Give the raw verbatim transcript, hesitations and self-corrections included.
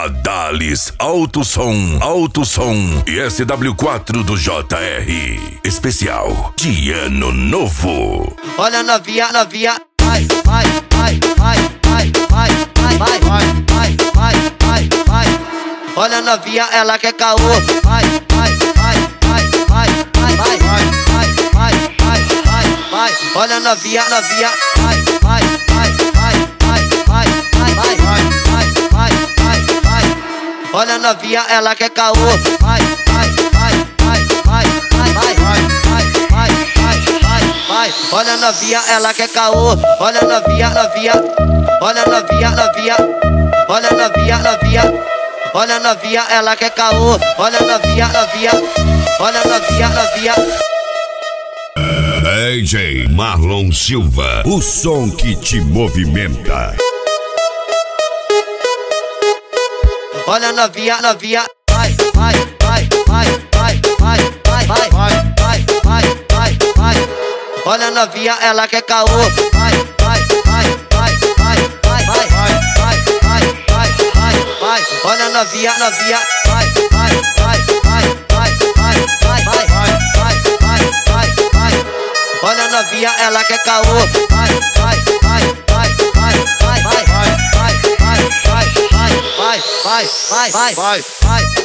Adales Alto Som, Alto Som e S W quatro do J R. Especial de Ano Novo. Olha na via, na via, vai, vai, vai, vai, vai, vai, vai, vai, vai, vai, vai, vai. Olha na via, ela quer caô. Vai, vai, vai, vai, vai, vai, vai, vai, vai, vai, vai, vai. Olha na via, na via, vai, vai, vai, vai, vai, vai, vai, vai, vai, vai, vai, vai. Olha na via, ela quer caô. Vai, vai, vai, vai, vai, vai, vai, vai, vai, vai, vai, vai. Olha na via, ela quer caô. Olha na via, na via. Olha na via, na via. Olha na via, na via. Olha na via, ela quer caô. Olha na via, na via. Olha na via, na via. D J Marlon Silva, o som que te movimenta. Olha na via, na via, vai, vai, vai, vai, vai, vai, vai, vai, vai, vai, vai, vai. Olha na via, ela quer caô. Vai, vai, vai, vai, vai, vai, vai, vai, vai, vai, vai, vai. Olha na via, na via, vai, vai, vai, vai, vai, vai, vai, vai, vai, vai, vai, vai. Olha na via, ela quer caô. Vai, vai, vai, vai, vai, vai, vai, vai, vai, vai, vai, vai, vai, vai, vai, vai, vai.